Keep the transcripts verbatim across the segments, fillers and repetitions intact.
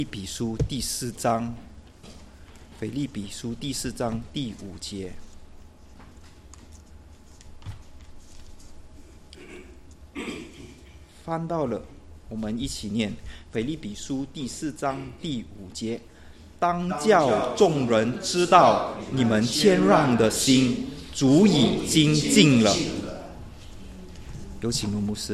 腓立比书第四章，腓立比书第四章第五节。翻到了，我们一起念腓立比书第四章第五节。当叫众人知道你们谦让的心足以精进了。有请卢牧师。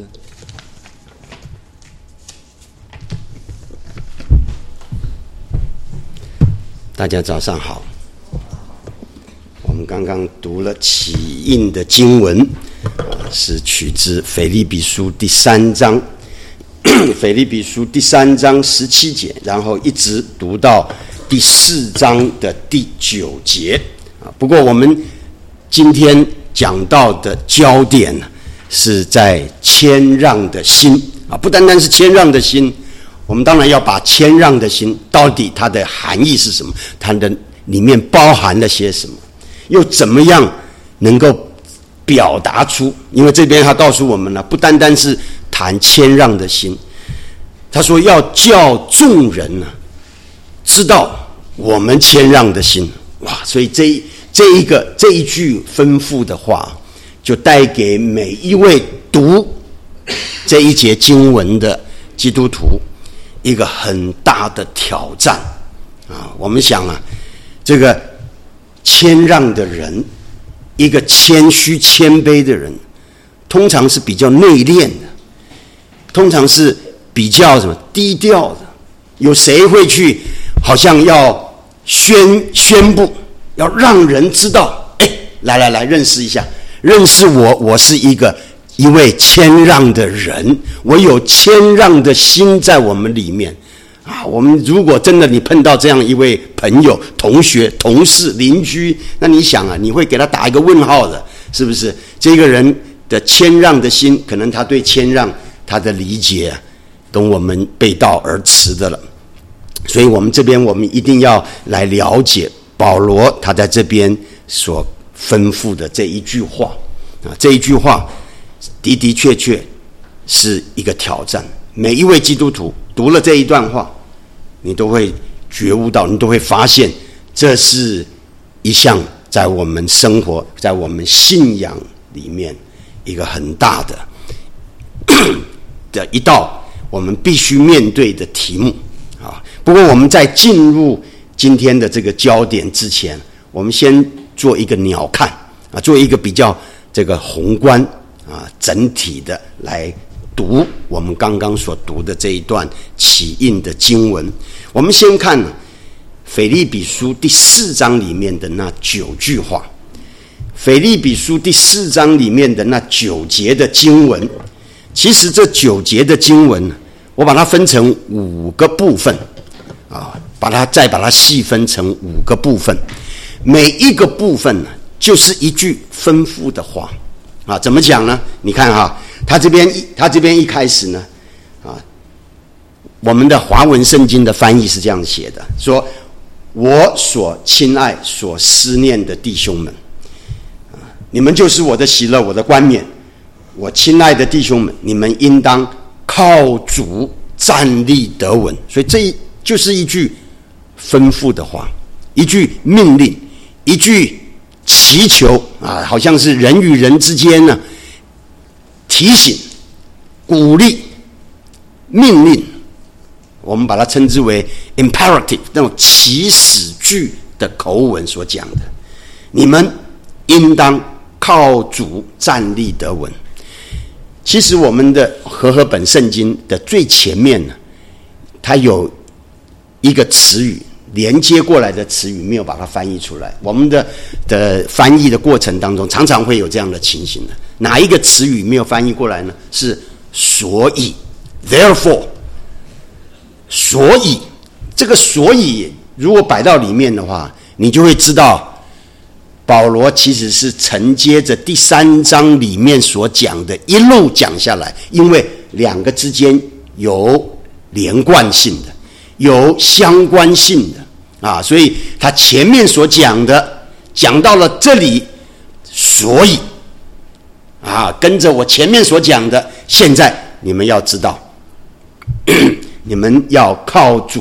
大家早上好。我们刚刚读了起印的经文，是取自腓立比书第三章，腓立比书第三章十七节，然后一直读到第四章的第九节。不过我们今天讲到的焦点是在谦让的心啊，不单单是谦让的心，我们当然要把谦让的心到底它的含义是什么，它的里面包含了些什么，又怎么样能够表达出。因为这边他告诉我们了，不单单是谈谦让的心，他说要叫众人呢知道我们谦让的心。哇，所以这这一个这一句吩咐的话，就带给每一位读这一节经文的基督徒一个很大的挑战啊！我们想啊，这个谦让的人，一个谦虚谦卑的人，通常是比较内敛的，通常是比较什么低调的。有谁会去好像要宣宣布，要让人知道，哎，来来来，认识一下，认识我，我是一个一位谦让的人，我有谦让的心在我们里面啊。我们如果真的你碰到这样一位朋友、同学、同事、邻居，那你想啊，你会给他打一个问号的，是不是？这个人的谦让的心，可能他对谦让他的理解跟我们背道而驰的了。所以我们这边我们一定要来了解保罗他在这边所吩咐的这一句话啊，这一句话的的确确是一个挑战。每一位基督徒读了这一段话，你都会觉悟到，你都会发现，这是一项在我们生活、在我们信仰里面一个很大的的一道我们必须面对的题目啊。不过我们在进入今天的这个焦点之前，我们先做一个鸟瞰啊，做一个比较这个宏观啊，整体的来读我们刚刚所读的这一段起印的经文。我们先看腓立比书第四章里面的那九句话。腓立比书第四章里面的那九节的经文，其实这九节的经文，我把它分成五个部分啊，把它再把它细分成五个部分，每一个部分呢，就是一句吩咐的话。啊，怎么讲呢？你看哈，他这边他这边一开始呢，啊，我们的华文圣经的翻译是这样写的，说：“我所亲爱、所思念的弟兄们，啊，你们就是我的喜乐，我的冠冕。我亲爱的弟兄们，你们应当靠主站立得稳。”所以这就是一句吩咐的话，一句命令，一句祈求啊，好像是人与人之间呢，提醒、鼓励、命令，我们把它称之为 imperative 那种祈使句的口吻所讲的。你们应当靠主站立得稳。其实我们的和合本圣经的最前面呢，它有一个词语，连接过来的词语没有把它翻译出来。我们的的翻译的过程当中，常常会有这样的情形的。哪一个词语没有翻译过来呢？是所以 therefore。 所以这个所以如果摆到里面的话，你就会知道保罗其实是承接着第三章里面所讲的一路讲下来，因为两个之间有连贯性的，有相关性的啊，所以他前面所讲的讲到了这里，所以啊，跟着我前面所讲的，现在你们要知道，你们要靠主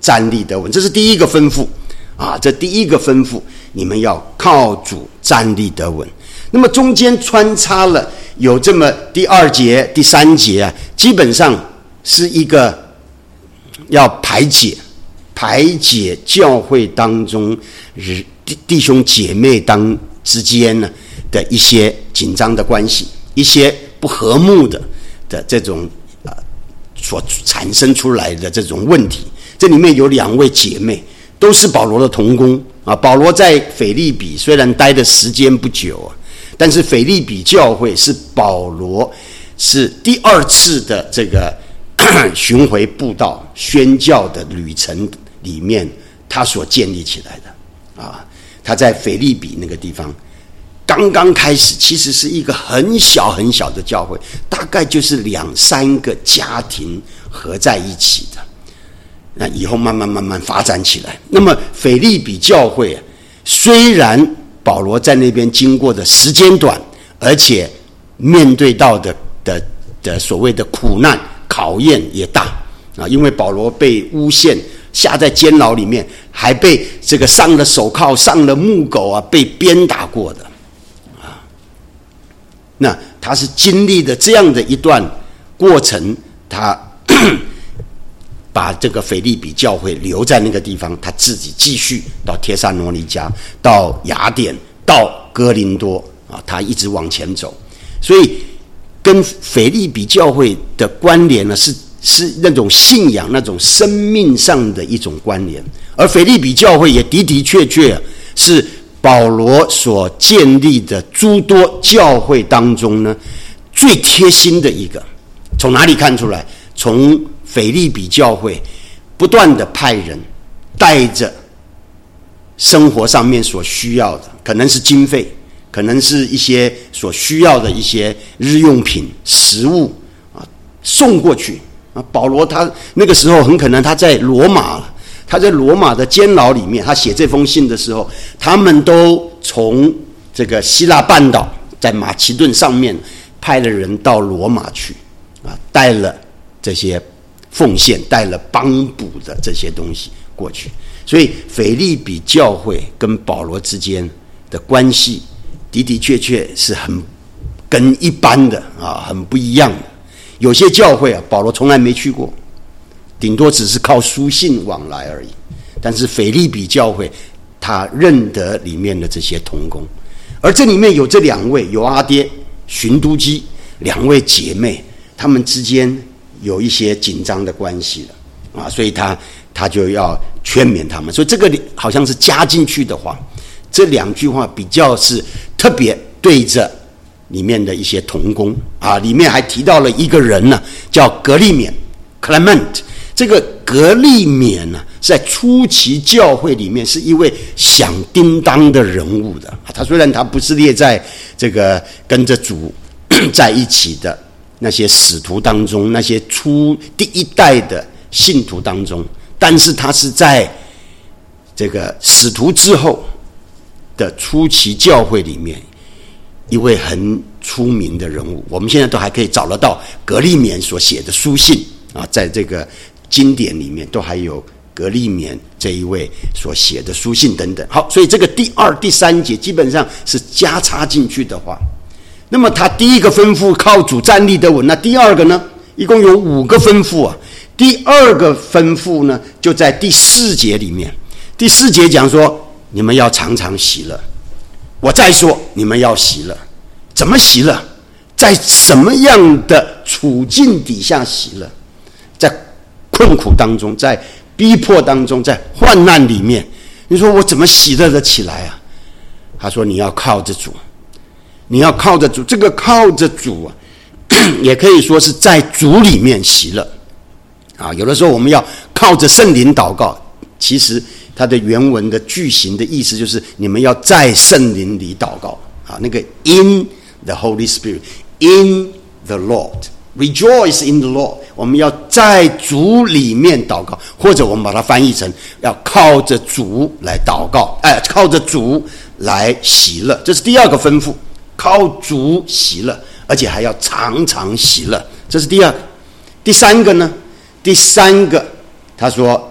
站立得稳，这是第一个吩咐啊，这第一个吩咐，你们要靠主站立得稳。那么中间穿插了有这么第二节、第三节啊，基本上是一个要排解、排解教会当中弟兄姐妹当之间呢的一些紧张的关系，一些不和睦的的这种呃所产生出来的这种问题。这里面有两位姐妹，都是保罗的同工啊。保罗在腓立比虽然待的时间不久啊，但是腓立比教会是保罗是第二次的这个巡回布道宣教的旅程里面，他所建立起来的啊。他在腓立比那个地方刚刚开始，其实是一个很小很小的教会，大概就是两三个家庭合在一起的。那以后慢慢慢慢发展起来。那么腓立比教会啊，虽然保罗在那边经过的时间短，而且面对到的的的所谓的苦难考验也大啊，因为保罗被诬陷，下在监牢里面，还被这个上了手铐、上了木狗啊，被鞭打过的啊。那他是经历的这样的一段过程，他把这个腓立比教会留在那个地方，他自己继续到帖撒罗尼迦，到雅典，到哥林多啊，他一直往前走。所以跟腓立比教会的关联呢，是是那种信仰、那种生命上的一种关联。而腓立比教会也的的确确是保罗所建立的诸多教会当中呢最贴心的一个。从哪里看出来？从腓立比教会不断的派人带着生活上面所需要的，可能是经费，可能是一些所需要的一些日用品、食物啊，送过去啊。保罗他那个时候很可能他在罗马了，他在罗马的监牢里面，他写这封信的时候，他们都从这个希腊半岛在马其顿上面派了人到罗马去啊，带了这些奉献，带了帮补的这些东西过去。所以腓立比教会跟保罗之间的关系的的确确是很跟一般的啊很不一样的。有些教会啊，保罗从来没去过，顶多只是靠书信往来而已。但是腓立比教会他认得里面的这些同工，而这里面有这两位，有阿爹、寻都基两位姐妹，她们之间有一些紧张的关系了啊，所以他他就要劝勉他们。所以这个好像是加进去的话，这两句话比较是特别对着里面的一些同工啊，里面还提到了一个人呢，叫格利勉 Clement。这个格利勉呢，在初期教会里面是一位响叮当的人物的。他虽然他不是列在这个跟着主在一起的那些使徒当中，那些初第一代的信徒当中，但是他是在这个使徒之后的初期教会里面一位很出名的人物。我们现在都还可以找得到格利勉所写的书信啊，在这个经典里面都还有格利勉这一位所写的书信等等。好，所以这个第二、第三节基本上是加插进去的话。那么他第一个吩咐靠主站立得稳，那第二个呢？一共有五个吩咐啊。第二个吩咐呢，就在第四节里面。第四节讲说，你们要常常喜乐。我再说，你们要喜乐。怎么喜乐？在什么样的处境底下喜乐？在困苦当中，在逼迫当中，在患难里面，你说我怎么喜乐得起来啊？他说你要靠着主。你要靠着主，这个靠着主啊，也可以说是在主里面喜乐啊。有的时候我们要靠着圣灵祷告，其实它的原文的句型的意思就是你们要在圣灵里祷告啊。那个 in the Holy Spirit, in the Lord, rejoice in the Lord， 我们要在主里面祷告，或者我们把它翻译成要靠着主来祷告，哎，靠着主来喜乐，这是第二个吩咐。靠主喜乐，而且还要常常喜乐，这是第二个。第三个呢？第三个他说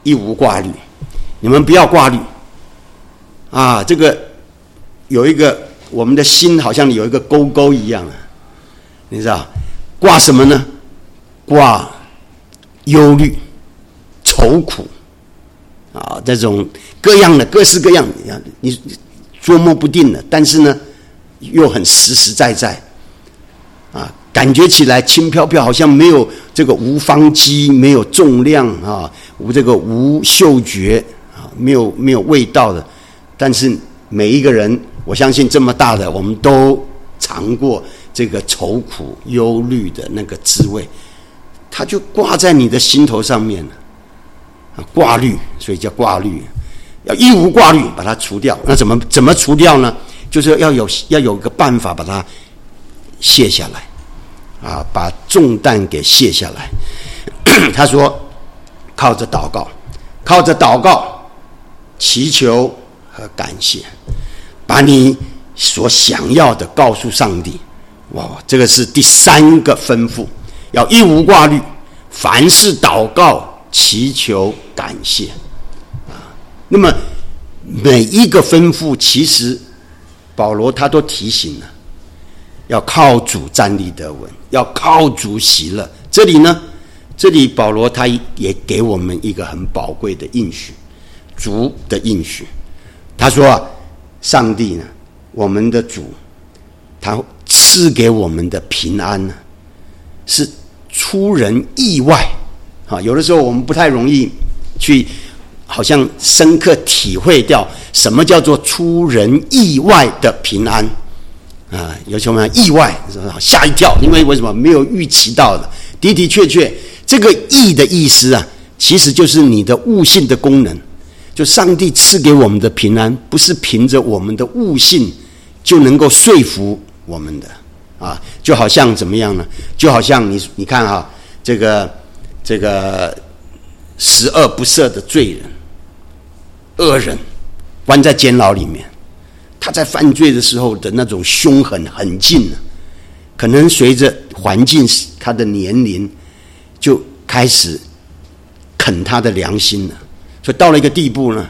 一无挂虑，你们不要挂虑啊！这个有一个我们的心好像有一个勾勾一样啊，你知道挂什么呢？挂忧虑、愁苦啊，这种各样的各式各样，你捉摸不定的，但是呢，又很实实在在啊，感觉起来轻飘飘，好像没有这个无方机，没有重量啊，无这个无嗅觉啊，没有没有味道的。但是每一个人，我相信这么大的，我们都尝过这个愁苦、忧虑的那个滋味，它就挂在你的心头上面了。啊，挂虑，所以叫挂虑，要一无挂虑把它除掉。那怎么怎么除掉呢？就是要有要有个办法把它卸下来。啊，把重担给卸下来。他说，靠着祷告，靠着祷告，祈求和感谢，把你所想要的告诉上帝。哇，这个是第三个吩咐，要一无挂虑，凡事祷告、祈求、感谢。啊，那么每一个吩咐，其实保罗他都提醒了。要靠主站立得稳，要靠主喜乐。这里呢，这里保罗他也给我们一个很宝贵的应许，主的应许。他说啊，上帝呢，我们的主，他赐给我们的平安呢，是出人意外啊。有的时候我们不太容易去，好像深刻体会掉什么叫做出人意外的平安。啊，有什么意外？吓一跳，因为为什么没有预期到的？的的确确，这个“意”的意思啊，其实就是你的悟性的功能。就上帝赐给我们的平安，不是凭着我们的悟性就能够说服我们的啊。就好像怎么样呢？就好像你你看啊，这个这个十恶不赦的罪人、恶人，关在监牢里面。他在犯罪的时候的那种凶狠狠劲呢，可能随着环境他的年龄就开始啃他的良心了，所以到了一个地步呢，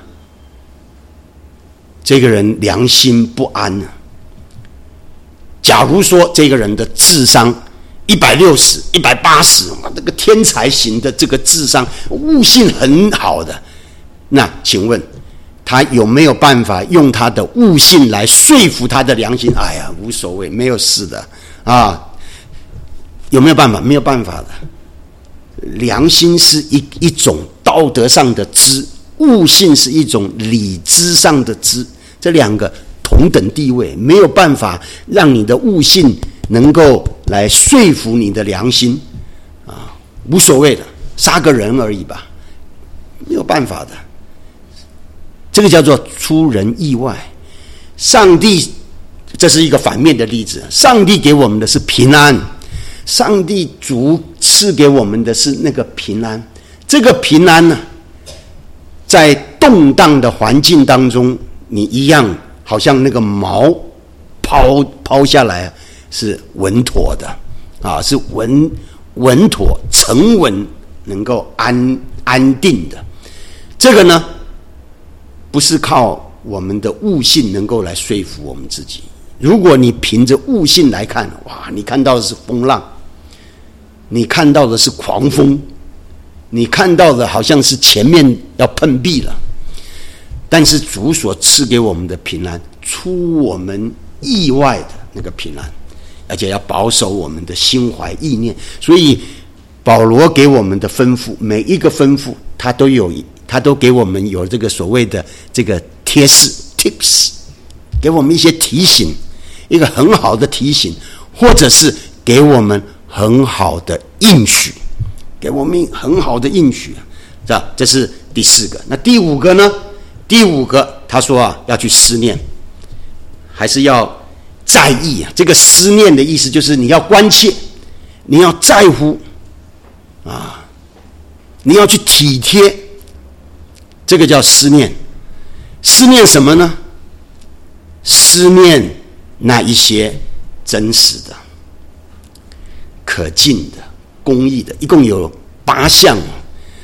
这个人良心不安了。假如说这个人的智商一百六十、一百八十，这个天才型的这个智商，悟性很好的，那请问他有没有办法用他的悟性来说服他的良心？哎呀，无所谓，没有事的啊。有没有办法？没有办法的。良心是一一种道德上的知，悟性是一种理智上的知，这两个同等地位，没有办法让你的悟性能够来说服你的良心啊，无所谓的，杀个人而已吧，没有办法的。这个叫做出人意外。上帝，这是一个反面的例子。上帝给我们的是平安，上帝主赐给我们的是那个平安。这个平安呢，在动荡的环境当中，你一样好像那个锚抛抛下来是稳妥的啊，是稳稳妥、沉稳，能够安安定的。这个呢，不是靠我们的悟性能够来说服我们自己。如果你凭着悟性来看，哇，你看到的是风浪，你看到的是狂风，你看到的好像是前面要碰壁了。但是主所赐给我们的平安，出我们意外的那个平安，而且要保守我们的心怀意念。所以保罗给我们的吩咐，每一个吩咐他都有，他都给我们有这个所谓的这个贴士 tips， 给我们一些提醒，一个很好的提醒，或者是给我们很好的应许，给我们很好的应许，是吧？这是第四个。那第五个呢？第五个他说啊，要去思念，还是要在意啊。这个思念的意思就是你要关切，你要在乎啊，你要去体贴，这个叫思念。思念什么呢？思念那一些真实的、可敬的、公义的，一共有八项。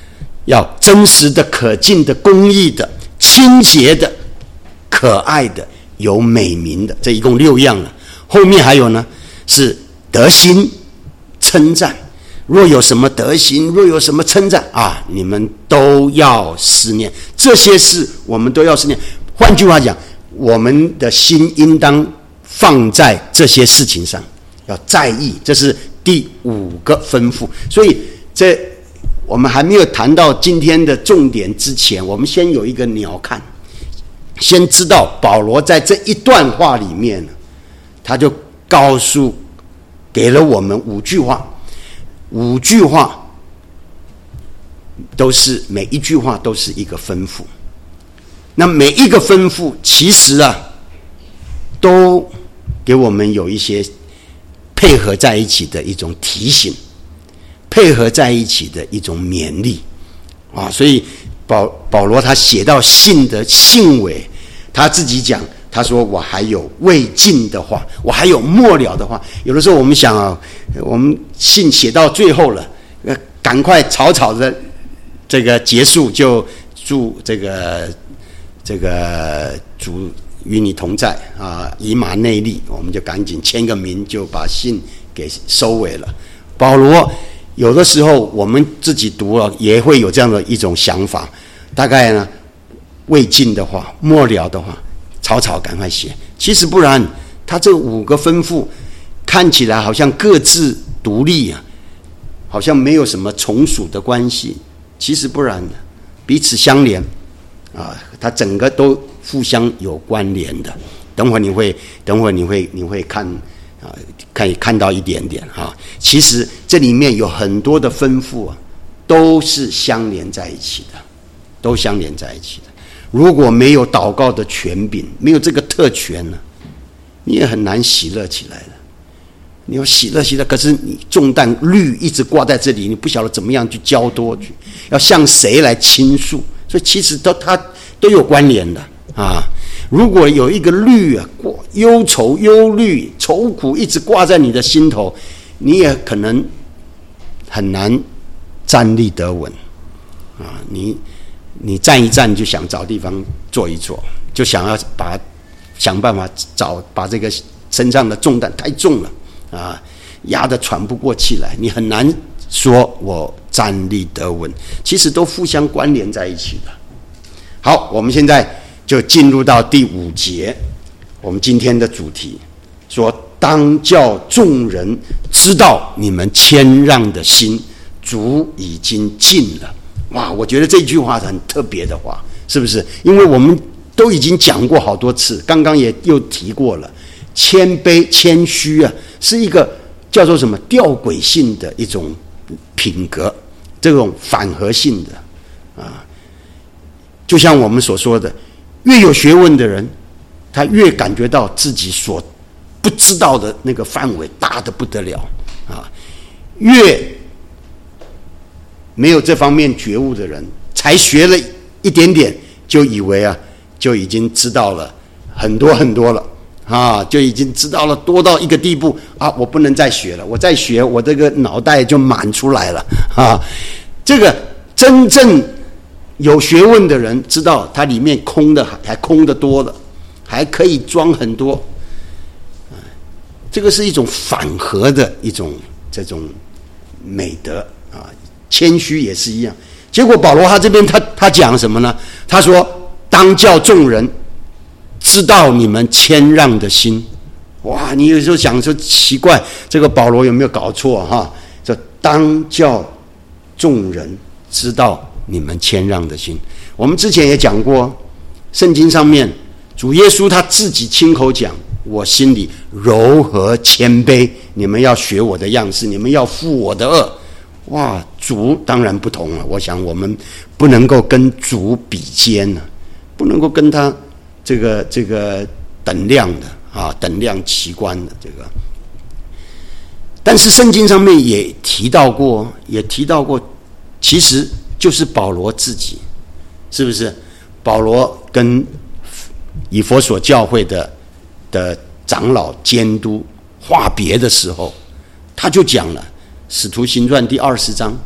要真实的、可敬的、公义的、清洁的、可爱的、有美名的，这一共六样了。后面还有呢，是德行称赞。若有什么德行，若有什么称赞啊，你们都要思念。这些事我们都要思念。换句话讲，我们的心应当放在这些事情上，要在意。这是第五个吩咐。所以这我们还没有谈到今天的重点之前，我们先有一个鸟瞰，先知道保罗在这一段话里面，他就告诉给了我们五句话。五句话都是每一句话都是一个吩咐，那每一个吩咐其实啊，都给我们有一些配合在一起的一种提醒，配合在一起的一种勉励啊。所以保保罗他写到信的信尾，他自己讲，他说我还有未尽的话，我还有末了的话。有的时候我们想啊，我们信写到最后了，呃，赶快草草的这个结束，就祝这个这个主与你同在啊，以马内利，我们就赶紧签个名，就把信给收尾了。保罗有的时候我们自己读了也会有这样的一种想法，大概呢未尽的话，末了的话，草草赶快写。其实不然，他这五个吩咐看起来好像各自独立啊，好像没有什么从属的关系，其实不然的，彼此相连啊，它整个都互相有关联的。等会儿你会，等会儿你会，你会看啊，可以看到一点点啊。其实这里面有很多的吩咐啊，都是相连在一起的，都相连在一起的。如果没有祷告的权柄，没有这个特权呢，你也很难喜乐起来的。你要喜乐喜乐，可是你重担律一直挂在这里，你不晓得怎么样去交托去，要向谁来倾诉？所以其实都它都有关联的啊。如果有一个律啊，忧愁、忧虑、愁苦一直挂在你的心头，你也可能很难站立得稳啊。你你站一站就想找地方坐一坐，就想要把想办法找把这个身上的重担太重了啊，压得喘不过气来，你很难说我站立得稳。其实都互相关联在一起的。好，我们现在就进入到第五节，我们今天的主题说，当叫众人知道你们谦让的心，主已经尽了。哇，我觉得这句话是很特别的话，是不是？因为我们都已经讲过好多次，刚刚也又提过了，谦卑、谦虚啊，是一个叫做什么吊诡性的一种品格，这种反合性的啊。就像我们所说的，越有学问的人，他越感觉到自己所不知道的那个范围大得不得了啊，越没有这方面觉悟的人，才学了一点点，就以为啊，就已经知道了很多很多了啊，就已经知道了多到一个地步啊，我不能再学了，我再学，我这个脑袋就满出来了啊。这个真正有学问的人知道，它里面空的还空的多了，还可以装很多。这个是一种反合的一种这种美德啊。谦虚也是一样。结果保罗他这边他他讲什么呢？他说，当叫众人知道你们谦让的心。哇，你有时候想说奇怪，这个保罗有没有搞错哈？说当叫众人知道你们谦让的心。我们之前也讲过，圣经上面主耶稣他自己亲口讲，我心里柔和谦卑，你们要学我的样式，你们要负我的恶。哇，主当然不同了，我想我们不能够跟主比肩了，不能够跟他这个这个等量的啊，等量齐观的这个。但是圣经上面也提到过，也提到过，其实就是保罗自己，是不是？保罗跟以弗所教会的的长老监督话别的时候，他就讲了，《使徒行传》第二十章，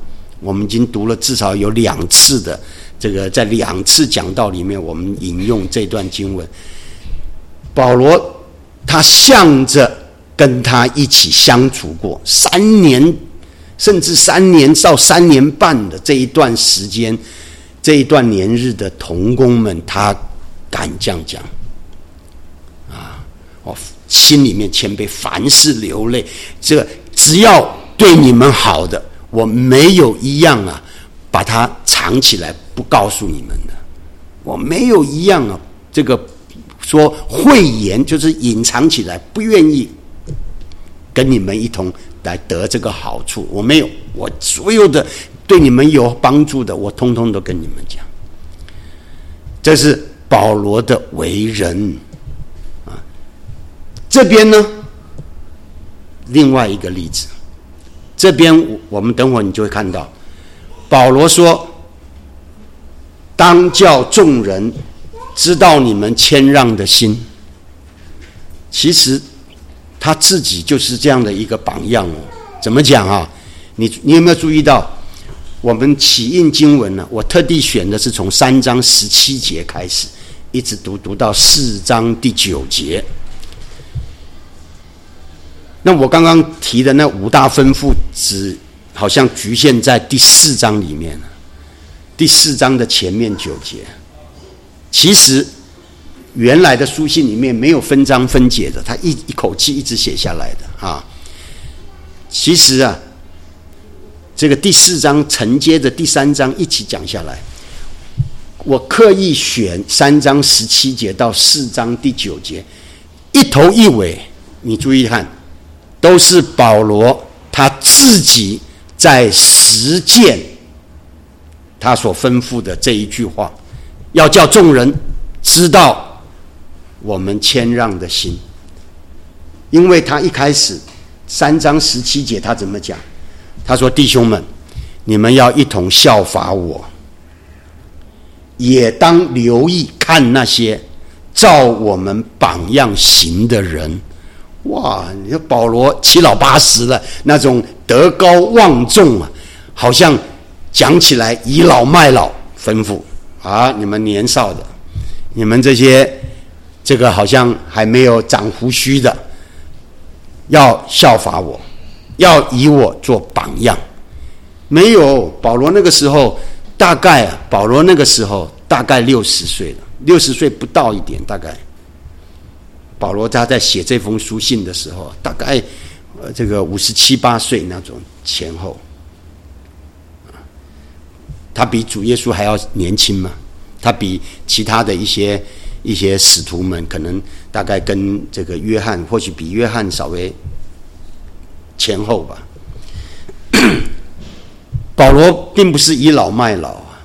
我们已经读了至少有两次的这个，在两次讲道里面，我们引用这段经文。保罗他向着跟他一起相处过三年，甚至三年到三年半的这一段时间，这一段年日的同工们，他敢这样讲啊！我心里面谦卑，凡事流泪。这个只要对你们好的，我没有一样啊，把它藏起来不告诉你们的。我没有一样啊，这个说讳言就是隐藏起来，不愿意跟你们一同来得这个好处。我没有，我所有的对你们有帮助的，我通通都跟你们讲。这是保罗的为人啊。这边呢，另外一个例子，这边我们等会儿你就会看到，保罗说：“当叫众人知道你们谦让的心。”其实他自己就是这样的一个榜样哦。怎么讲啊？你你有没有注意到？我们起印经文呢，我特地选的是从三章十七节开始，一直读读到四章第九节。那我刚刚提的那五大吩咐，只好像局限在第四章里面了。第四章的前面九节，其实原来的书信里面没有分章分解的，他一一口气一直写下来的啊。其实啊，这个第四章承接着第三章一起讲下来。我刻意选三章十七节到四章第九节，一头一尾，你注意看，都是保罗他自己在实践他所吩咐的这一句话，要叫众人知道我们谦让的心。因为他一开始三章十七节他怎么讲？他说：“弟兄们，你们要一同效法我，也当留意看那些照我们榜样行的人。”哇，你说保罗七老八十了，那种德高望重啊，好像讲起来倚老卖老，吩咐啊，你们年少的，你们这些这个好像还没有长胡须的，要效法我，要以我做榜样。没有，保罗那个时候大概啊，保罗那个时候大概六十岁了，六十岁不到一点，大概。保罗他在写这封书信的时候，大概呃这个五十七八岁那种前后，他比主耶稣还要年轻嘛，他比其他的一些一些使徒们可能大概跟这个约翰，或许比约翰稍微前后吧。保罗并不是倚老卖老啊，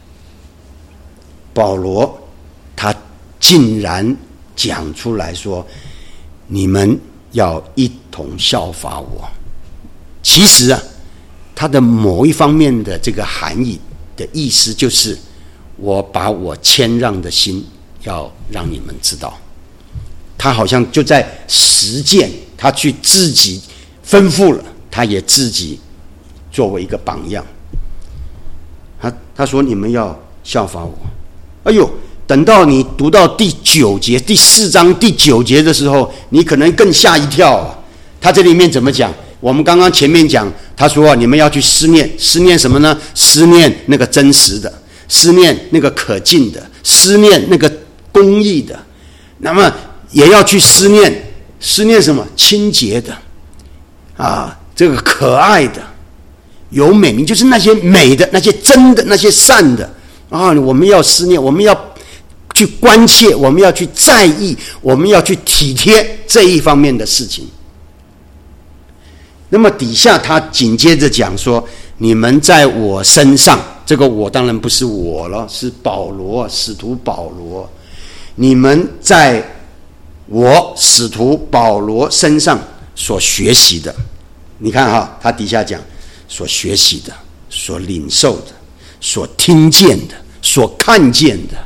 保罗他竟然讲出来说：“你们要一同效法我。”其实啊，他的某一方面的这个含义的意思就是，我把我谦让的心要让你们知道。他好像就在实践，他去自己吩咐了，他也自己作为一个榜样。他他说：“你们要效法我。”哎呦！等到你读到第九节，第四章第九节的时候，你可能更吓一跳啊！他这里面怎么讲？我们刚刚前面讲，他说、啊、你们要去思念，思念什么呢？思念那个真实的，思念那个可敬的，思念那个公义的。那么也要去思念，思念什么？清洁的啊，这个可爱的，有美名，就是那些美的、那些真的、那些善的啊！我们要思念，我们要去关切，我们要去在意，我们要去体贴这一方面的事情。那么底下他紧接着讲说：“你们在我身上，这个我当然不是我了，是保罗，使徒保罗。你们在我使徒保罗身上所学习的，你看哈，他底下讲所学习的、所领受的、所听见的、所看见的。”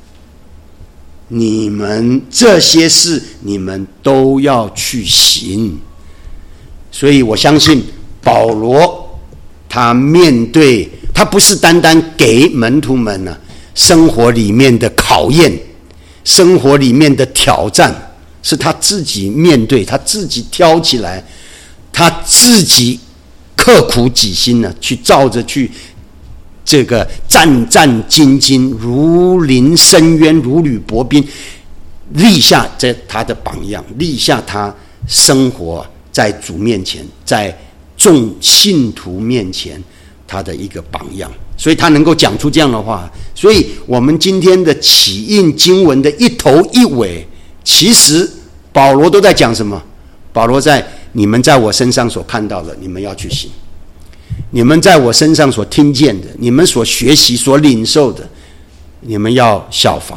你们这些事，你们都要去行。所以我相信保罗他面对他不是单单给门徒们呢、啊、生活里面的考验，生活里面的挑战，是他自己面对，他自己挑起来，他自己刻苦己心呢、啊，去照着去这个战战兢兢，如临深渊，如履薄冰，立下这他的榜样，立下他生活在主面前，在众信徒面前他的一个榜样，所以他能够讲出这样的话。所以我们今天的起印经文的一头一尾，其实保罗都在讲什么？保罗在你们在我身上所看到的，你们要去行；你们在我身上所听见的，你们所学习所领受的，你们要效仿。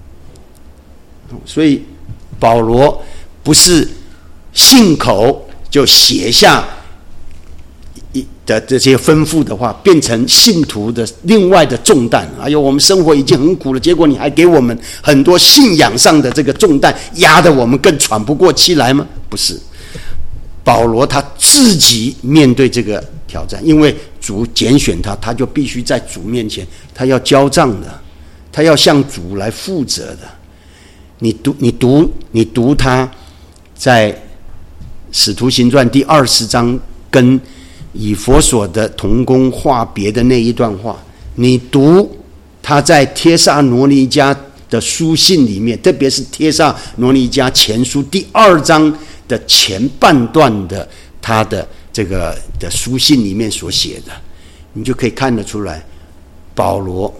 所以保罗不是信口就写下的这些吩咐的话，变成信徒的另外的重担。哎呦，我们生活已经很苦了，结果你还给我们很多信仰上的这个重担，压得我们更喘不过气来吗？不是，保罗他自己面对这个挑战，因为主拣选他，他就必须在主面前，他要交账的，他要向主来负责的。你读，你读，你读他在《使徒行传》第二十章跟以弗所的同工话别的那一段话，你读他在帖撒罗尼迦的书信里面，特别是帖撒罗尼迦前书第二章的前半段的他的这个的书信里面所写的，你就可以看得出来，保罗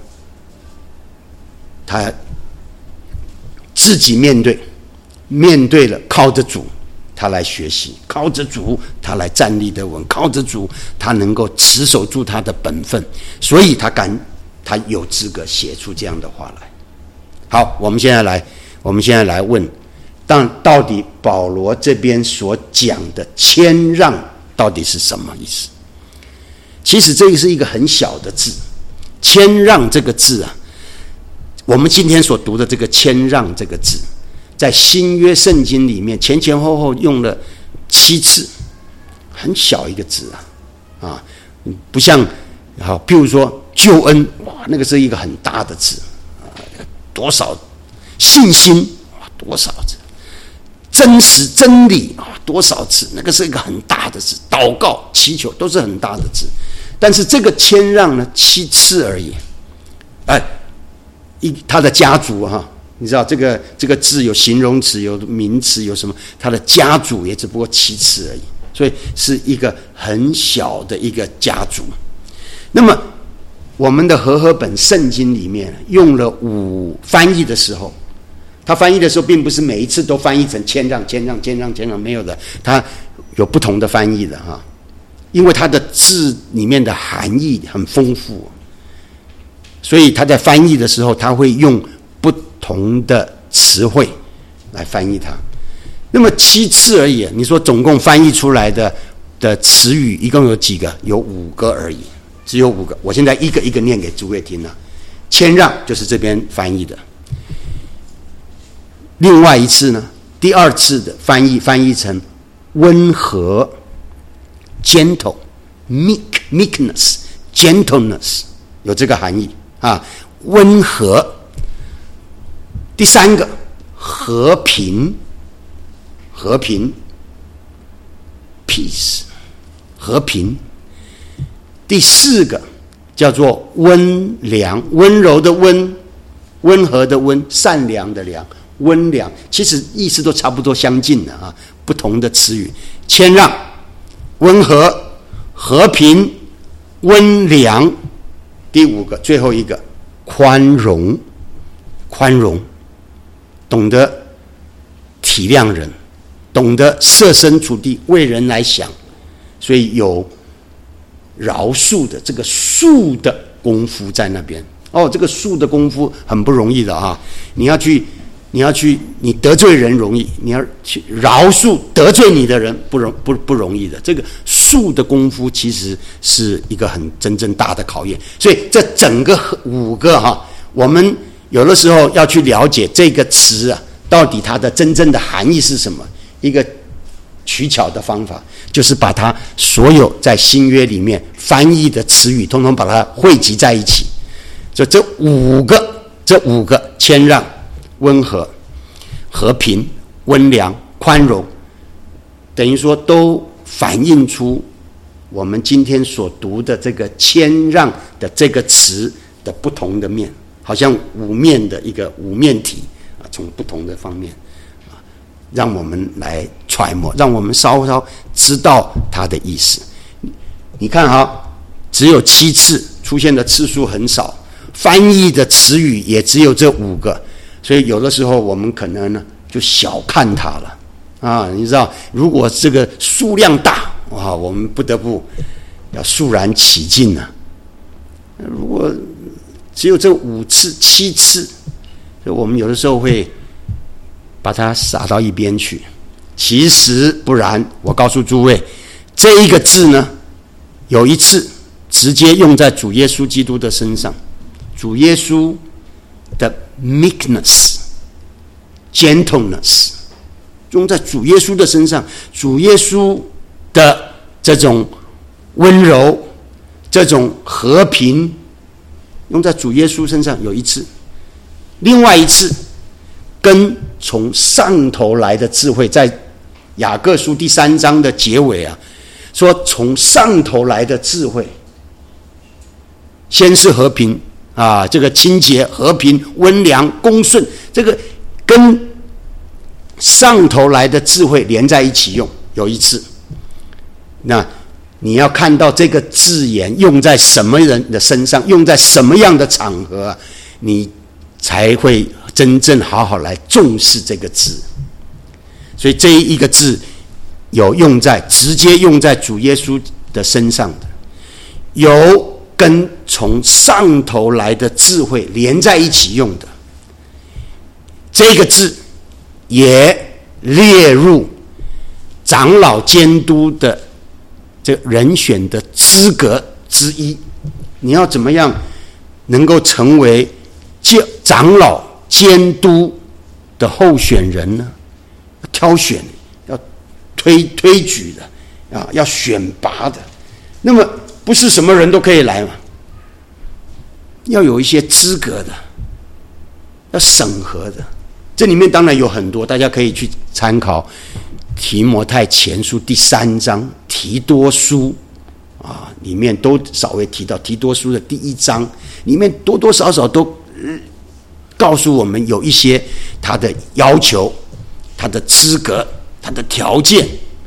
他自己面对面对了，靠着主他来学习，靠着主他来站立得稳，靠着主他能够持守住他的本分，所以他敢他有资格写出这样的话来。好，我们现在来我们现在来问，但到底保罗这边所讲的谦让到底是什么意思？其实这个是一个很小的字，谦让这个字啊，我们今天所读的这个谦让这个字，在新约圣经里面前前后后用了七次，很小一个字啊，啊，不像好，譬如说救恩，哇，那个是一个很大的字啊，多少信心，哇，多少字，真实真理啊，多少字，那个是一个很大的字，祷告祈求都是很大的字，但是这个谦让呢，七次而已，哎。一他的家族哈，你知道这个这个字有形容词，有名词，有什么？他的家族也只不过七次而已，所以是一个很小的一个家族。那么我们的和合本圣经里面用了五翻译的时候，他翻译的时候并不是每一次都翻译成谦让、谦让、谦让、谦让，没有的，他有不同的翻译的哈，因为他的字里面的含义很丰富。所以他在翻译的时候，他会用不同的词汇来翻译它。那么七次而已，你说总共翻译出来的的词语一共有几个？有五个而已，只有五个。我现在一个一个念给诸位听了。谦让就是这边翻译的。另外一次呢，第二次的翻译翻译成温和 ，gentle， meek meekness gentleness， 有这个含义。啊，温和。第三个，和平，和平 ，peace， 和平。第四个叫做温良，温柔的温，温和的温，善良的良，温良，其实意思都差不多相近的啊，不同的词语，谦让、温和、和平、温良。第五个，最后一个，宽容，宽容，懂得体谅人，懂得设身处地为人来想，所以有饶恕的这个恕的功夫在那边。哦，这个恕的功夫很不容易的啊！你要去，你要去，你得罪人容易，你要去饶恕得罪你的人不容不不容易的。这个恕的功夫其实是一个很真正大的考验。所以这整个五个哈、啊，我们有的时候要去了解这个词啊，到底它的真正的含义是什么？一个取巧的方法，就是把它所有在新约里面翻译的词语，统统把它汇集在一起。所以这五个，这五个谦让、温和、和平、温良、宽容，等于说都反映出我们今天所读的这个谦让的这个词的不同的面，好像五面的一个五面体啊，从不同的方面啊，让我们来揣摩，让我们稍稍知道它的意思。你看哈，只有七次，出现的次数很少，翻译的词语也只有这五个，所以有的时候我们可能呢就小看它了啊。你知道，如果这个数量大哇，我们不得不要肃然起敬啊。如果只有这五次、七次，我们有的时候会把它撒到一边去。其实不然，我告诉诸位，这一个字呢，有一次直接用在主耶稣基督的身上。主耶稣的 meekness、gentleness 用在主耶稣的身上，主耶稣的这种温柔、这种和平，用在主耶稣身上有一次。另外一次，跟从上头来的智慧，在雅各书第三章的结尾啊，说从上头来的智慧，先是和平啊，这个清洁、和平、温良、恭顺，这个跟上头来的智慧连在一起用，有一次。那你要看到这个字眼用在什么人的身上，用在什么样的场合啊，你才会真正好好来重视这个字。所以这一个字有用在直接用在主耶稣的身上的，有跟从上头来的智慧连在一起用的，这个字也列入长老监督的这人选的资格之一。你要怎么样能够成为长老监督的候选人呢？挑选，要推推举的啊，要选拔的。那么不是什么人都可以来嘛，要有一些资格的，要审核的。这里面当然有很多，大家可以去参考提摩太前书第三章、提多书啊，里面都稍微提到提多书的第一章，里面多多少少都、呃、告诉我们有一些他的要求、他的资格、他的条件。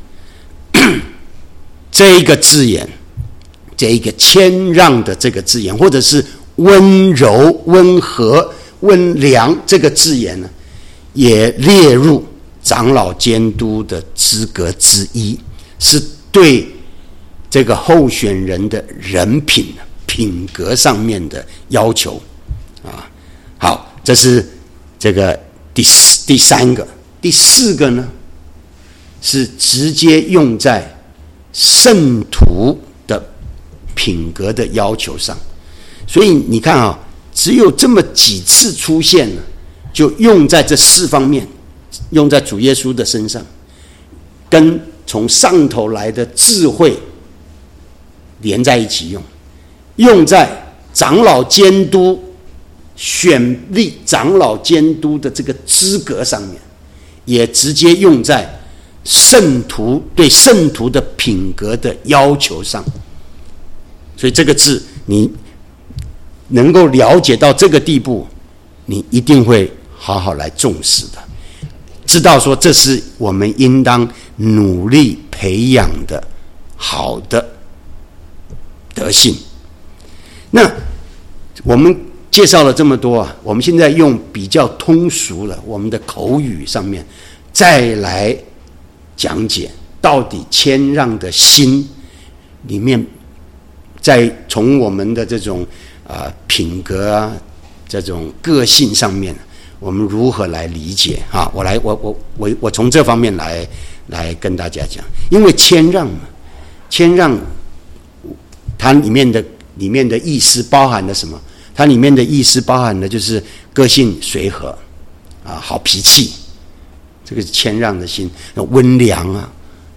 这一个字眼，这一个谦让的这个字眼，或者是温柔、温和、温良这个字眼呢，也列入长老监督的资格之一，是对这个候选人的人品、品格上面的要求啊。好，这是这个第四第三个。第四个呢，是直接用在圣徒的品格的要求上。所以你看啊，只有这么几次出现了，就用在这四方面，用在主耶稣的身上，跟从上头来的智慧连在一起用，用在长老监督选立长老监督的这个资格上面，也直接用在圣徒对圣徒的品格的要求上。所以这个字你能够了解到这个地步，你一定会好好来重视的，知道说这是我们应当努力培养的好的德性。那我们介绍了这么多啊，我们现在用比较通俗了，我们的口语上面再来讲解到底谦让的心里面，在从我们的这种呃品格啊，这种个性上面，我们如何来理解啊？我来，我我我我从这方面来来跟大家讲，因为谦让嘛，谦让它里面的里面的意思包含了什么？它里面的意思包含的就是个性随和啊，好脾气，这个谦让的心，温良啊，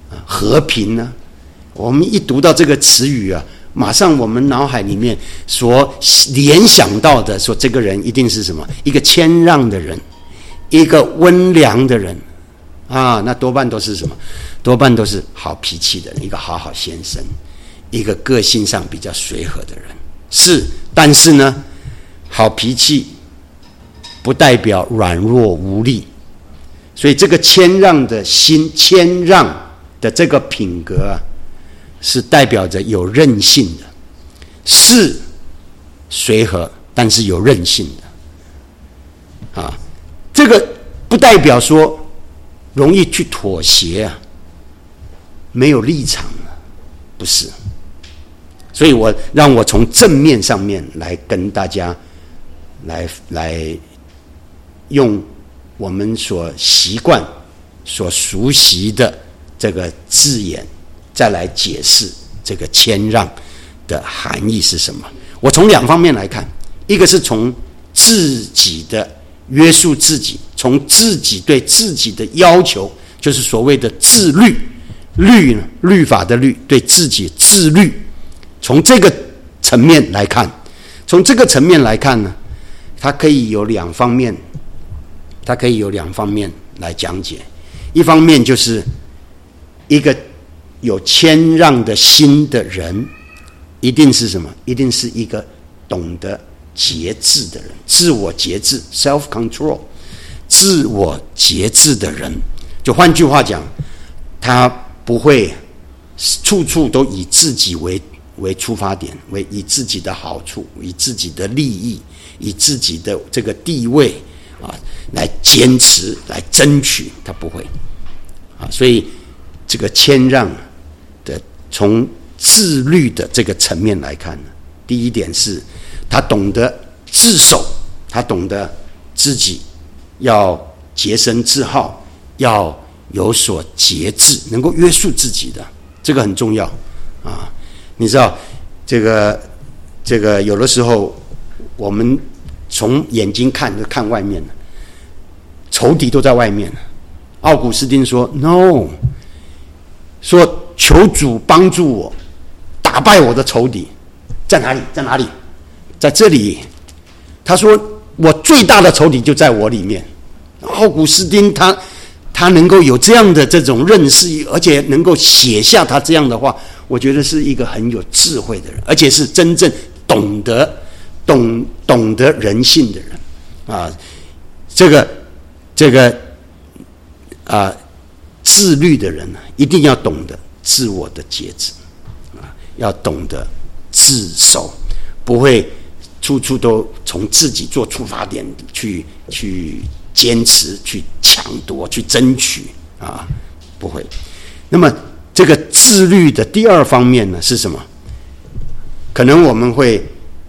和平呢？我们一读到这个词语啊，马上我们脑海里面所联想到的，说这个人一定是什么？一个谦让的人，一个温良的人啊，那多半都是什么？多半都是好脾气的人，一个好好先生，一个个性上比较随和的人。是，但是呢，好脾气不代表软弱无力，所以这个谦让的心，谦让的这个品格啊，是代表着有韧性的，是随和，但是有韧性的啊。这个不代表说容易去妥协啊，没有立场了，不是。所以我让我从正面上面来跟大家来来用我们所习惯、所熟悉的这个字眼，再来解释这个谦让的含义是什么。我从两方面来看，一个是从自己的约束自己，从自己对自己的要求，就是所谓的自律，律呢，律法的律，对自己自律，从这个层面来看，从这个层面来看呢，它可以有两方面，它可以有两方面来讲解。一方面就是一个有谦让的心的人，一定是什么？一定是一个懂得节制的人，自我节制 （self control）， 自我节制的人，就换句话讲，他不会处处都以自己为为出发点，为以自己的好处，以自己的利益，以自己的这个地位啊来坚持、来争取，他不会啊。所以这个谦让的，从自律的这个层面来看呢，第一点是他懂得自守，他懂得自己要洁身自好，要有所节制，能够约束自己的，这个很重要啊。你知道这个这个有的时候我们从眼睛看就看外面，仇敌都在外面。奥古斯丁说 no， 说求主帮助我打败我的仇敌，在哪里？在哪里？在这里。他说我最大的仇敌就在我里面。奥古斯丁他他能够有这样的这种认识，而且能够写下他这样的话，我觉得是一个很有智慧的人，而且是真正懂得懂懂得人性的人啊。这个这个啊自律的人呢，一定要懂得自我的节制啊，要懂得自守，不会处处都从自己做出发点去去坚持、去抢夺、去争取啊，不会。那么这个自律的第二方面呢是什么？可能我们会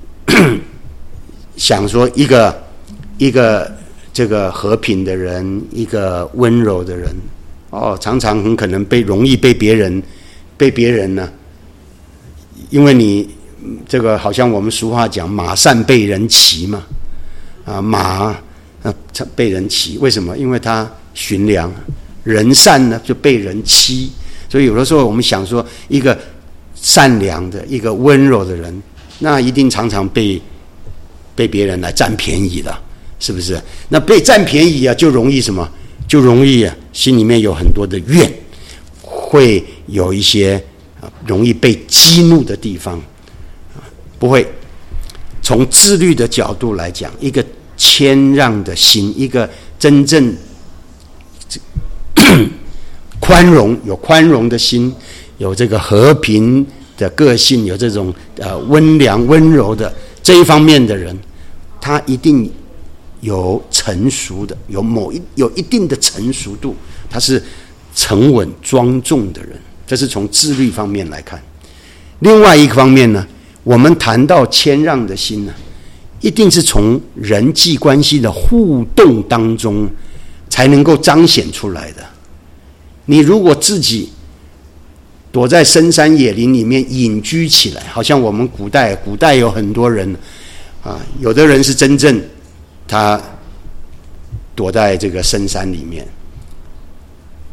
想说，一个一个这个和平的人，一个温柔的人，哦，常常很可能被容易被别人被别人呢，因为你这个好像我们俗话讲，马善被人骑嘛，啊马。啊，被人骑，为什么？因为他驯良，人善呢就被人欺，所以有的时候我们想说，一个善良的、一个温柔的人，那一定常常被被别人来占便宜的，是不是？那被占便宜啊，就容易什么？就容易啊，心里面有很多的怨，会有一些啊容易被激怒的地方，不会。从自律的角度来讲，一个谦让的心，一个真正宽容、有宽容的心，有这个和平的个性，有这种呃温良温柔的这一方面的人，他一定有成熟的，有某一有一定的成熟度，他是沉稳庄重的人，这是从自律方面来看。另外一个方面呢，我们谈到谦让的心呢，一定是从人际关系的互动当中才能够彰显出来的。你如果自己躲在深山野林里面隐居起来，好像我们古代古代有很多人啊，有的人是真正他躲在这个深山里面，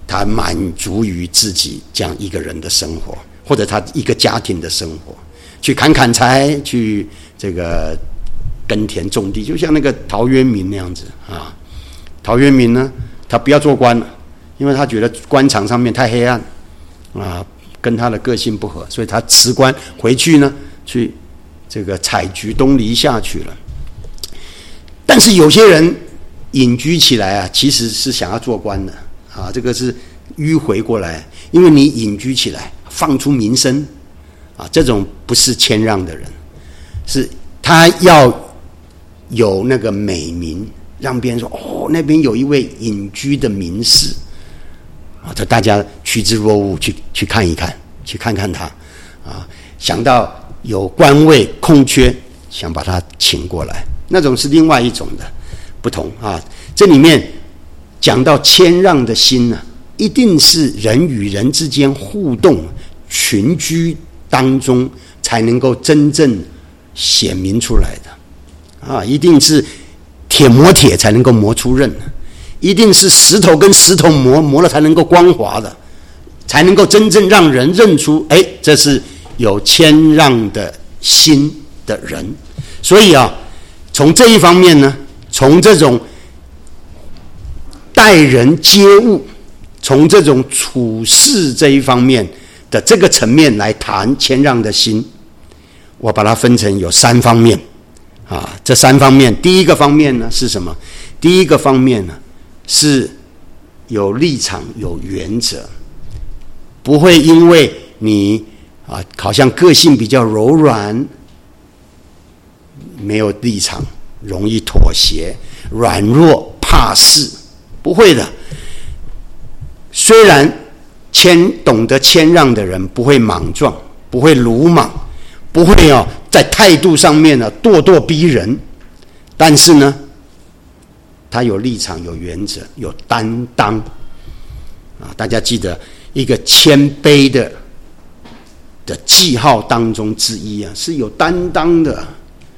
他满足于自己这样一个人的生活，或者他一个家庭的生活，去砍砍柴，去这个耕田种地，就像那个陶渊明那样子啊。陶渊明呢，他不要做官了，因为他觉得官场上面太黑暗啊，跟他的个性不合，所以他辞官回去呢，去这个采菊东篱下去了。但是有些人隐居起来啊，其实是想要做官的啊，这个是迂回过来，因为你隐居起来，放出名声啊，这种不是谦让的人，是他要有那个美名，让别人说哦，那边有一位隐居的名士啊，这大家趋之若鹜，去去看一看，去看看他啊，想到有官位空缺，想把他请过来，那种是另外一种的不同啊。这里面讲到谦让的心呢、啊，一定是人与人之间互动、群居当中才能够真正显明出来的啊！一定是铁磨铁才能够磨出刃的，一定是石头跟石头磨磨了才能够光滑的，才能够真正让人认出，哎，这是有谦让的心的人。所以啊，从这一方面呢，从这种待人接物，从这种处事这一方面的这个层面来谈谦让的心，我把它分成有三方面啊。这三方面，第一个方面呢是什么？第一个方面呢是有立场、有原则，不会因为你啊好像个性比较柔软，没有立场，容易妥协，软弱怕事，不会的。虽然谦懂得谦让的人不会莽撞，不会鲁莽，不会哦在态度上面呢咄咄逼人，但是呢，他有立场、有原则、有担当啊！大家记得一个谦卑的的记号当中之一啊，是有担当的，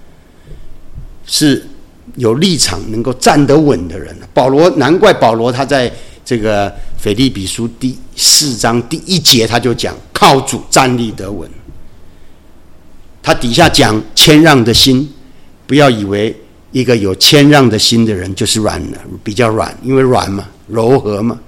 是有立场、能够站得稳的人。保罗，难怪保罗他在这个腓立比书第四章第一节他就讲靠主站立得稳。他底下讲谦让的心，不要以为一个有谦让的心的人就是软的，比较软，因为软嘛，柔和嘛，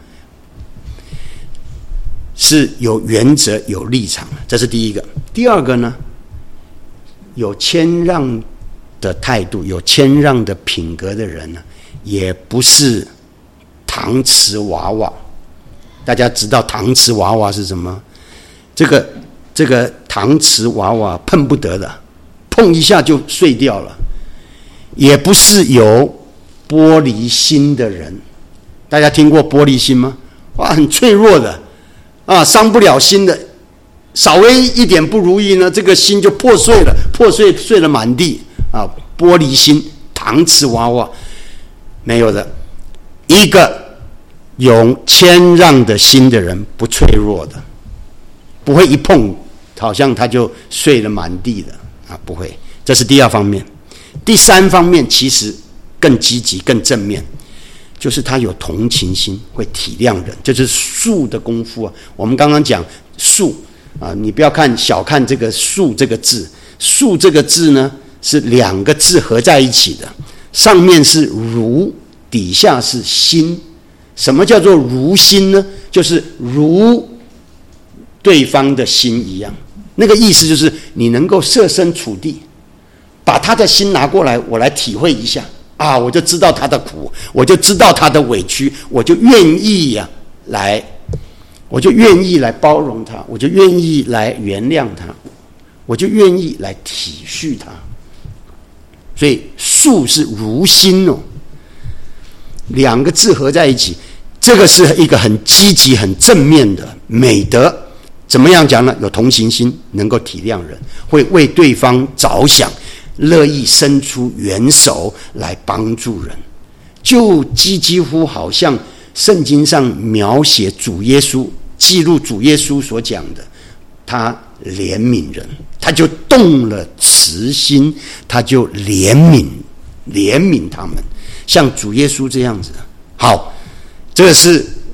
是有原则、有立场，这是第一个。第二个呢，有谦让的态度、有谦让的品格的人呢，也不是搪瓷娃娃。大家知道搪瓷娃娃是什么？这个这个搪瓷娃娃碰不得的，碰一下就碎掉了。也不是有玻璃心的人。大家听过玻璃心吗？哇，很脆弱的啊，伤不了心的，稍微一点不如意呢，这个心就破碎了，破碎碎了满地啊！玻璃心、搪瓷娃娃没有的。一个有谦让的心的人，不脆弱的，不会一碰好像他就碎了满地的啊，不会。这是第二方面。第三方面其实更积极、更正面，就是他有同情心，会体谅人，这就是术的功夫啊。我们刚刚讲术啊，你不要看小看这个术这个字，术这个字呢是两个字合在一起的，上面是如，底下是心。什么叫做如心呢？就是如对方的心一样，那个意思就是你能够设身处地，把他的心拿过来，我来体会一下啊，我就知道他的苦，我就知道他的委屈，我就愿意呀、啊、来，我就愿意来包容他，我就愿意来原谅他，我就愿意来体恤他。所以术是如心哦，两个字合在一起，这个是一个很积极、很正面的美德。怎么样讲呢？有同情心，能够体谅人，会为对方着想，乐意伸出援手来帮助人，就几几乎好像圣经上描写主耶稣、记录主耶稣所讲的，他怜悯人，他就动了慈心，他就怜悯怜悯他们，像主耶稣这样子。好，这个是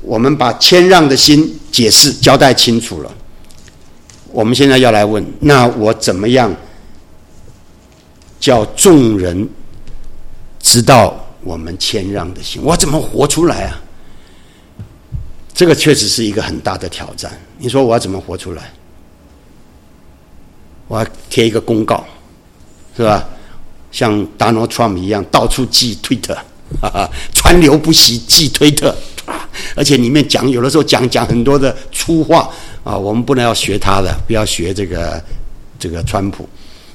我们把谦让的心解释交代清楚了。我们现在要来问，那我怎么样叫众人知道我们谦让的心？我怎么活出来啊？这个确实是一个很大的挑战。你说我要怎么活出来？我要贴一个公告，是吧？像 Donald Trump 一样，到处寄推特，哈哈，川流不息，寄推特，而且里面讲，有的时候讲讲很多的粗话啊，我们不能要学他的，不要学这个这个川普。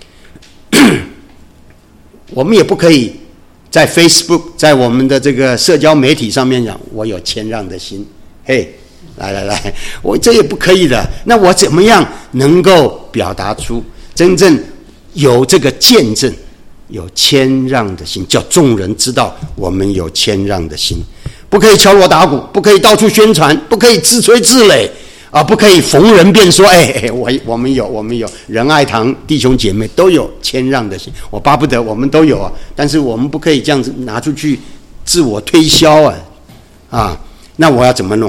我们也不可以在 Facebook， 在我们的这个社交媒体上面讲，我有谦让的心。嘿，来来来，我这也不可以的。那我怎么样能够表达出真正有这个见证？有谦让的心，叫众人知道我们有谦让的心。不可以敲锣打鼓，不可以到处宣传，不可以自吹自擂啊！不可以逢人便说：“哎哎，我我们有，我们有。”仁爱堂弟兄姐妹都有谦让的心，我巴不得我们都有啊！但是我们不可以这样子拿出去自我推销啊！啊，那我要怎么弄？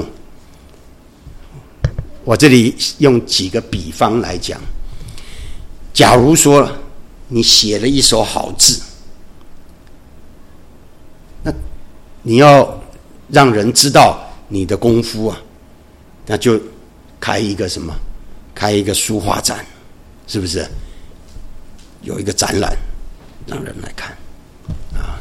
我这里用几个比方来讲。假如说你写了一手好字，那你要让人知道你的功夫啊，那就开一个什么？开一个书画展，是不是？有一个展览，让人来看啊。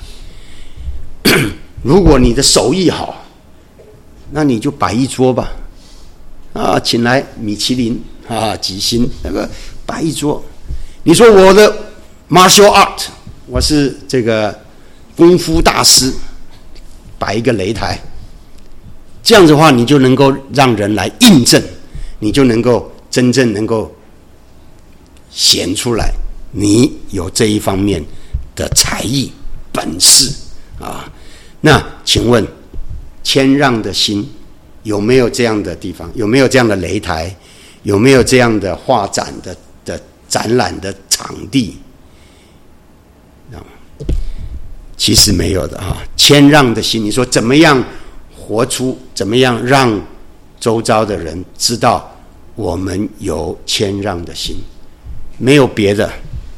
如果你的手艺好，那你就摆一桌吧，啊，请来米其林啊几星，那个摆一桌。你说我的 martial art， 我是这个功夫大师，摆一个擂台，这样子的话，你就能够让人来印证，你就能够真正能够显出来，你有这一方面的才艺本事啊。那请问，谦让的心有没有这样的地方？有没有这样的擂台？有没有这样的画展的的展览的场地？其实没有的啊。谦让的心，你说怎么样活出？怎么样让周遭的人知道我们有谦让的心？没有别的，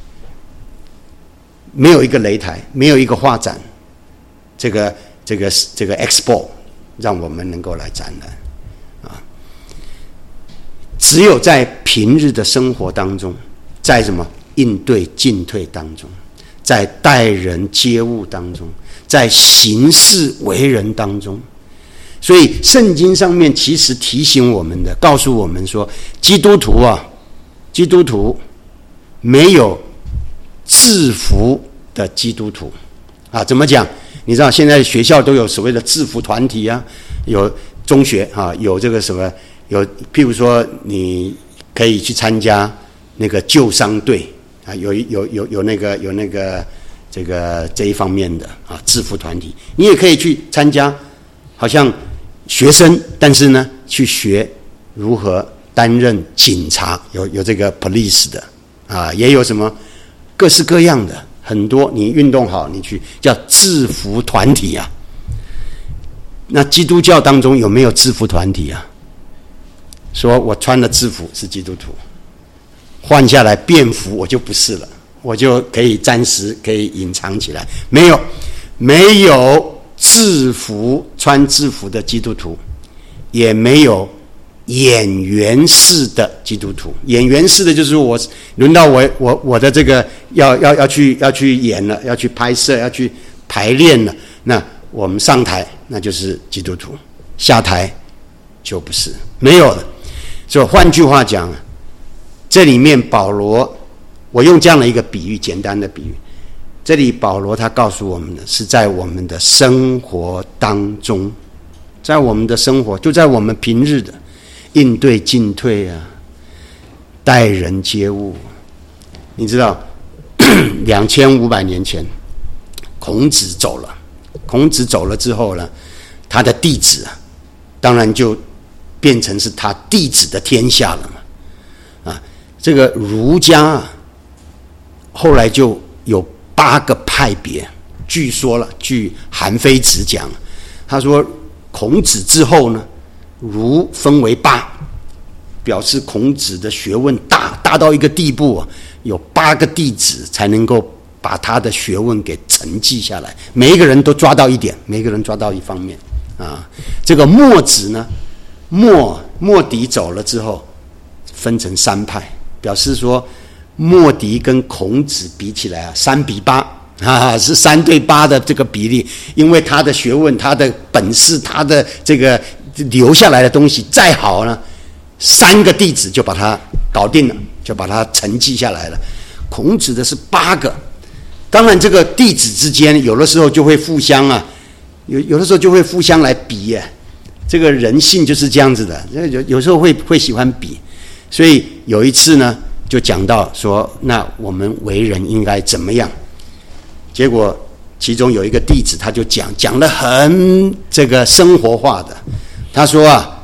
没有一个擂台，没有一个画展，这个这个这个 expo 让我们能够来展览啊。只有在平日的生活当中，在什么应对进退当中，在待人接物当中，在行事为人当中，所以圣经上面其实提醒我们的，告诉我们说，基督徒啊，基督徒没有制服的基督徒啊。怎么讲？你知道现在学校都有所谓的制服团体啊，有中学啊，有这个什么，有譬如说你可以去参加那个救伤队啊，有有有有那个有那个这个这一方面的啊制服团体，你也可以去参加，好像学生，但是呢去学如何担任警察，有有这个 police 的啊，也有什么各式各样的很多，你运动好，你去叫制服团体啊。那基督教当中有没有制服团体啊？说我穿了制服是基督徒，换下来便服我就不是了，我就可以暂时可以隐藏起来。没有，没有制服穿制服的基督徒，也没有演员式的基督徒。演员式的就是我轮到我我我的这个要要要去要去演了，要去拍摄，要去排练了。那我们上台那就是基督徒，下台就不是，没有了。所以换句话讲，这里面保罗，我用这样的一个比喻，简单的比喻，这里保罗他告诉我们的是在我们的生活当中，在我们的生活，就在我们平日的应对进退啊，待人接物。你知道两千五百年前孔子走了，孔子走了之后呢，他的弟子啊，当然就变成是他弟子的天下了嘛。啊，这个儒家啊，后来就有八个派别。据说了，据韩非子讲，他说孔子之后呢， 儒分为八，表示孔子的学问大，大到一个地步啊，有八个弟子才能够把他的学问给承继下来，每一个人都抓到一点，每一个人抓到一方面啊。这个墨子呢，墨墨翟走了之后，分成三派，表示说墨翟跟孔子比起来啊，三比八啊，是三对八的这个比例，因为他的学问、他的本事、他的这个留下来的东西再好呢，三个弟子就把他搞定了，就把他承继下来了。孔子的是八个，当然这个弟子之间有的时候就会互相啊，有有的时候就会互相来比耶、啊，这个人性就是这样子的，有有时候会会喜欢比，所以有一次呢，就讲到说，那我们为人应该怎么样？结果其中有一个弟子，他就讲讲得很这个生活化的，他说啊，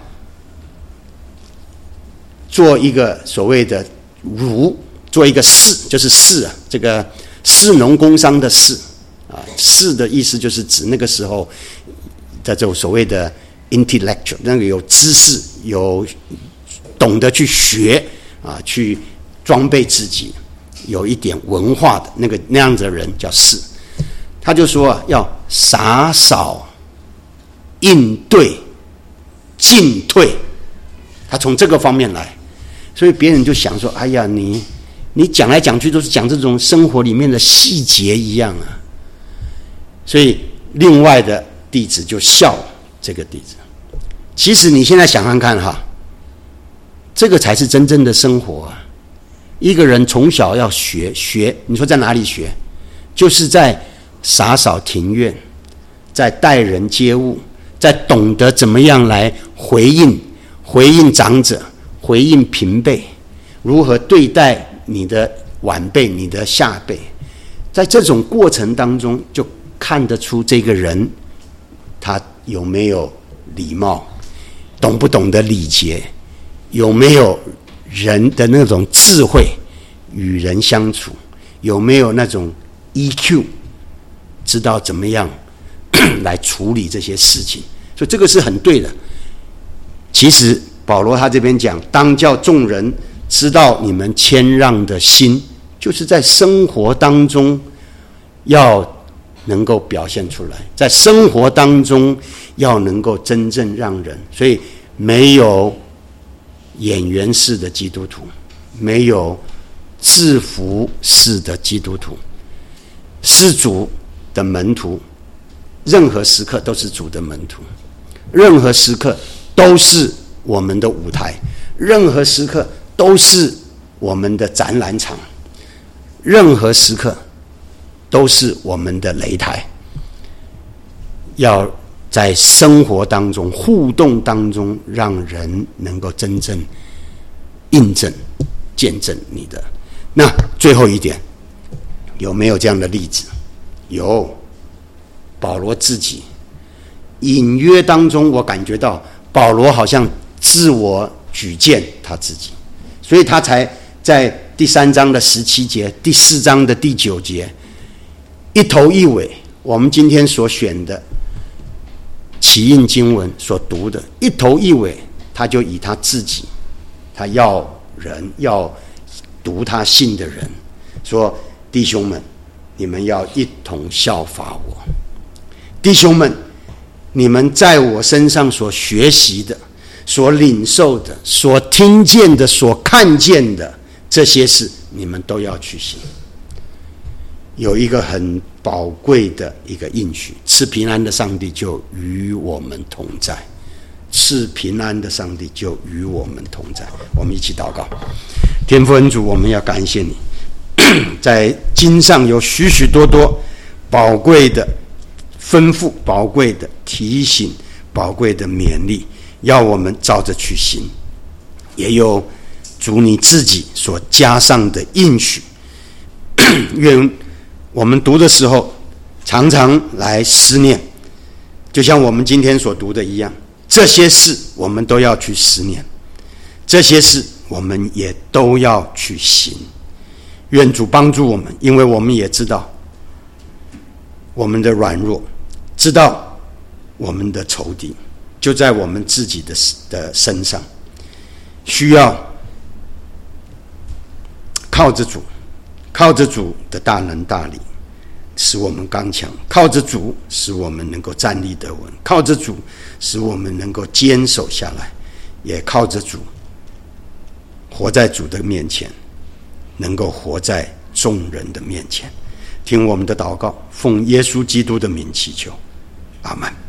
做一个所谓的儒，做一个士，就是士啊，这个士农工商的士啊，士的意思就是指那个时候的这种所谓的 intellectual， 那个有知识、有懂得去学啊，去装备自己，有一点文化的那个那样子的人叫士。他就说啊，要洒扫、应对、进退，他从这个方面来，所以别人就想说：哎呀，你你讲来讲去都是讲这种生活里面的细节一样啊。所以另外的弟子就笑这个弟子。其实你现在想看看哈，这个才是真正的生活啊。一个人从小要学学，你说在哪里学？就是在洒扫庭院，在待人接物，在懂得怎么样来回应回应长者，回应平辈，如何对待你的晚辈、你的下辈，在这种过程当中，就看得出这个人他有没有礼貌，懂不懂得礼节，有没有人的那种智慧，与人相处，有没有那种 E Q， 知道怎么样来处理这些事情，所以这个是很对的。其实保罗他这边讲，当叫众人知道你们谦让的心，就是在生活当中要能够表现出来，在生活当中要能够真正让人，所以没有演员式的基督徒，没有制服式的基督徒，是主的门徒，任何时刻都是主的门徒，任何时刻都是我们的舞台，任何时刻都是我们的展览场，任何时刻都是我们的擂台。要在生活当中、互动当中，让人能够真正印证、见证你的。那最后一点，有没有这样的例子？有，保罗自己隐约当中，我感觉到保罗好像自我举荐他自己，所以他才在第三章的十七节、第四章的第九节，一头一尾，我们今天所选的起印经文所读的一头一尾，他就以他自己，他要人要读他信的人说：弟兄们，你们要一同效法我。弟兄们，你们在我身上所学习的、所领受的、所听见的、所看见的这些事，你们都要去行。有一个很宝贵的一个应许，赐平安的上帝就与我们同在，赐平安的上帝就与我们同在。我们一起祷告。天父恩主，我们要感谢你，在经上有许许多多宝贵的吩咐、宝贵的提醒、宝贵的勉励，要我们照着去行。也有主你自己所加上的应许，愿我们读的时候常常来思念，就像我们今天所读的一样，这些事我们都要去思念，这些事我们也都要去行。愿主帮助我们，因为我们也知道我们的软弱，知道我们的仇敌， 就在我们自己的的身上，需要靠着主，靠着主的大能大力，使我们刚强；靠着主，使我们能够站立得稳；靠着主，使我们能够坚守下来；也靠着主，活在主的面前，能够活在众人的面前。听我们的祷告，奉耶稣基督的名祈求，阿们。